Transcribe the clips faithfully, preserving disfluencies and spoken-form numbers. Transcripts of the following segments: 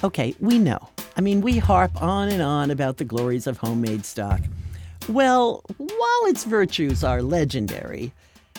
Okay, we know. I mean, we harp on and on about the glories of homemade stock. Well, while its virtues are legendary,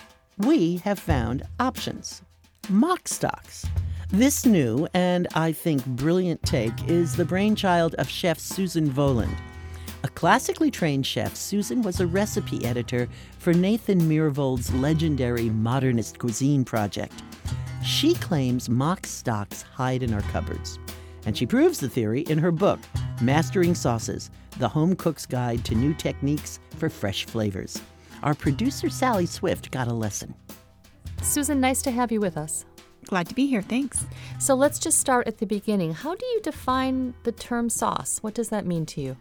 we have found options. Mock stocks. This new and, I think, brilliant take is the brainchild of chef Susan Voland. A classically trained chef, Susan was a recipe editor for Nathan Myhrvold's legendary Modernist Cuisine project. She claims mock stocks hide in our cupboards. And she proves the theory in her book, Mastering Sauces, The Home Cook's Guide to New Techniques for Fresh Flavors. Our producer, Sally Swift, got a lesson. Susan, nice to have you with us. Glad to be here, thanks. So let's just start at the beginning. How do you define the term sauce? What does that mean to you?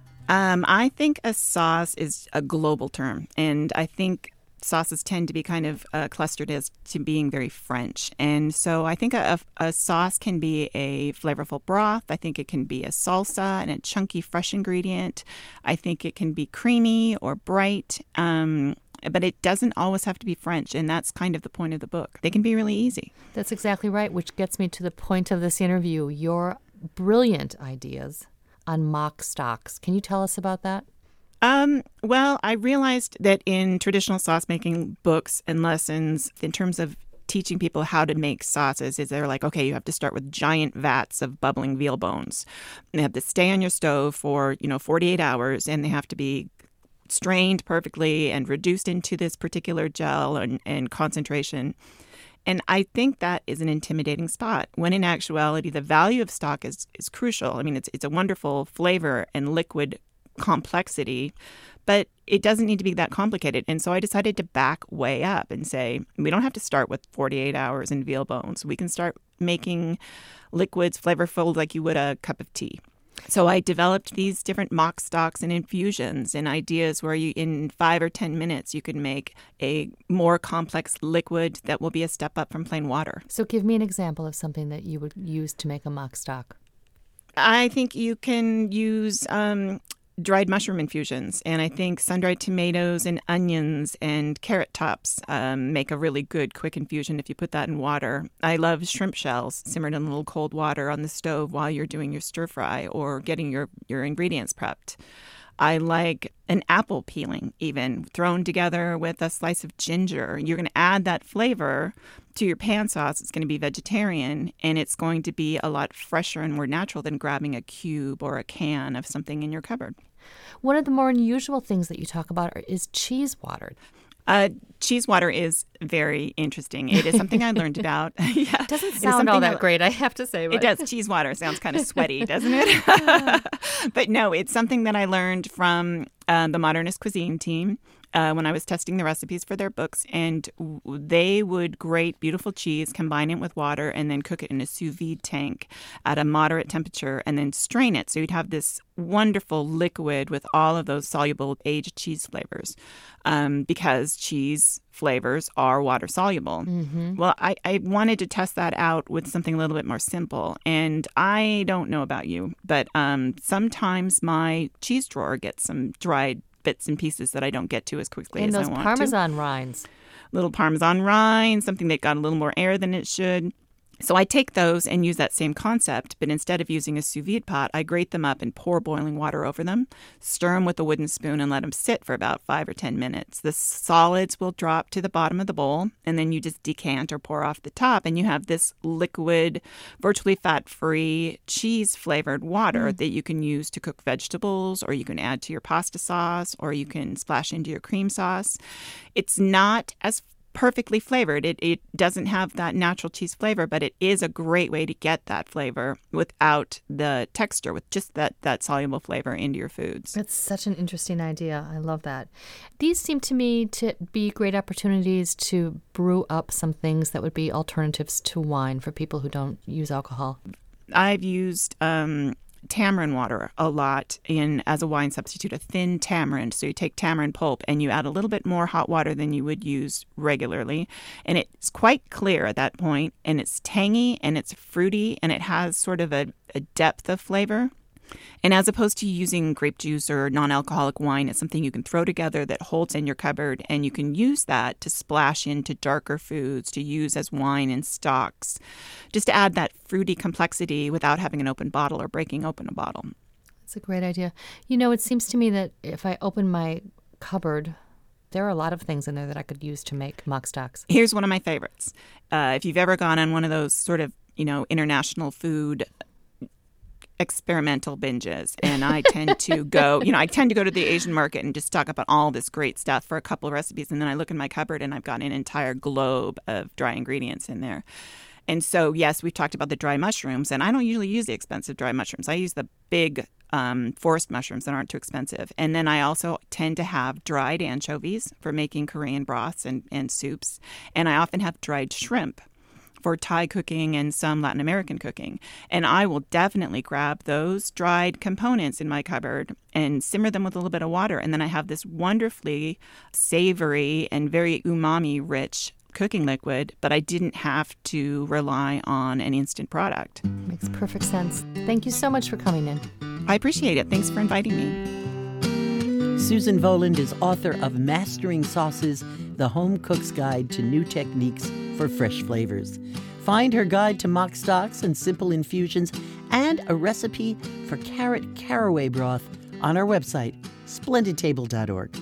Um, I think a sauce is a global term, and I think sauces tend to be kind of uh, clustered as to being very French. And so I think a, a sauce can be a flavorful broth. I think it can be a salsa and a chunky, fresh ingredient. I think it can be creamy or bright. Um, but it doesn't always have to be French, and that's kind of the point of the book. They can be really easy. That's exactly right, which gets me to the point of this interview, your brilliant ideas on mock stocks. Can you tell us about that? Um, well, I realized that in traditional sauce making books and lessons, in terms of teaching people how to make sauces, is they're like, okay, you have to start with giant vats of bubbling veal bones. And they have to stay on your stove for, you know, forty-eight hours, and they have to be strained perfectly and reduced into this particular gel and, and concentration. And I think that is an intimidating spot, when in actuality, the value of stock is, is crucial. I mean, it's it's a wonderful flavor and liquid complexity, but it doesn't need to be that complicated. And so I decided to back way up and say, we don't have to start with forty-eight hours in veal bones. We can start making liquids flavorful like you would a cup of tea. So I developed these different mock stocks and infusions and ideas where you, in five or ten minutes, you could make a more complex liquid that will be a step up from plain water. So give me an example of something that you would use to make a mock stock. I think you can use um, dried mushroom infusions, and I think sun-dried tomatoes and onions and carrot tops um, make a really good quick infusion if you put that in water. I love shrimp shells simmered in a little cold water on the stove while you're doing your stir fry or getting your, your ingredients prepped. I like an apple peeling even thrown together with a slice of ginger. You're going to add that flavor to your pan sauce. It's going to be vegetarian, and it's going to be a lot fresher and more natural than grabbing a cube or a can of something in your cupboard. One of the more unusual things that you talk about is cheese water. Uh, cheese water is very interesting. It is something I learned about. Yeah. It doesn't sound all that I, great, I have to say. But. It does. Cheese water sounds kind of sweaty, doesn't it? But no, it's something that I learned from uh, the Modernist Cuisine team. Uh, when I was testing the recipes for their books, and w- they would grate beautiful cheese, combine it with water, and then cook it in a sous vide tank at a moderate temperature, and then strain it. So you'd have this wonderful liquid with all of those soluble aged cheese flavors, um, because cheese flavors are water soluble. Mm-hmm. Well, I, I wanted to test that out with something a little bit more simple. And I don't know about you, but um, sometimes my cheese drawer gets some dried bits and pieces that I don't get to as quickly and as I want to. to. And those Parmesan rinds. Little Parmesan rinds, something that got a little more air than it should. So I take those and use that same concept, but instead of using a sous vide pot, I grate them up and pour boiling water over them, stir them with a wooden spoon, and let them sit for about five or ten minutes. The solids will drop to the bottom of the bowl, and then you just decant or pour off the top, and you have this liquid, virtually fat-free, cheese-flavored water mm. that you can use to cook vegetables, or you can add to your pasta sauce, or you can splash into your cream sauce. It's not as perfectly flavored. It it doesn't have that natural cheese flavor, but it is a great way to get that flavor without the texture, with just that, that soluble flavor into your foods. That's such an interesting idea. I love that. These seem to me to be great opportunities to brew up some things that would be alternatives to wine for people who don't use alcohol. I've used um, tamarind water a lot in as a wine substitute, a thin tamarind. So you take tamarind pulp and you add a little bit more hot water than you would use regularly. And it's quite clear at that point, and it's tangy and it's fruity, and it has sort of a, a depth of flavor. And as opposed to using grape juice or non-alcoholic wine, it's something you can throw together that holds in your cupboard, and you can use that to splash into darker foods, to use as wine in stocks, just to add that fruity complexity without having an open bottle or breaking open a bottle. That's a great idea. You know, it seems to me that if I open my cupboard, there are a lot of things in there that I could use to make mock stocks. Here's one of my favorites. Uh, if you've ever gone on one of those sort of, you know, international food experimental binges, and I tend to go, you know, I tend to go to the Asian market and just stock up on all this great stuff for a couple of recipes, and then I look in my cupboard and I've got an entire globe of dry ingredients in there. And so, yes, we've talked about the dry mushrooms, and I don't usually use the expensive dry mushrooms. I use the big um, forest mushrooms that aren't too expensive. And then I also tend to have dried anchovies for making Korean broths and, and soups. And I often have dried shrimp for Thai cooking and some Latin American cooking. And I will definitely grab those dried components in my cupboard and simmer them with a little bit of water. And then I have this wonderfully savory and very umami-rich cooking liquid, but I didn't have to rely on an instant product. Makes perfect sense. Thank you so much for coming in. I appreciate it. Thanks for inviting me. Susan Voland is author of Mastering Sauces, The Home Cook's Guide to New Techniques for Fresh Flavors. Find her guide to mock stocks and simple infusions and a recipe for carrot caraway broth on our website, splendid table dot org.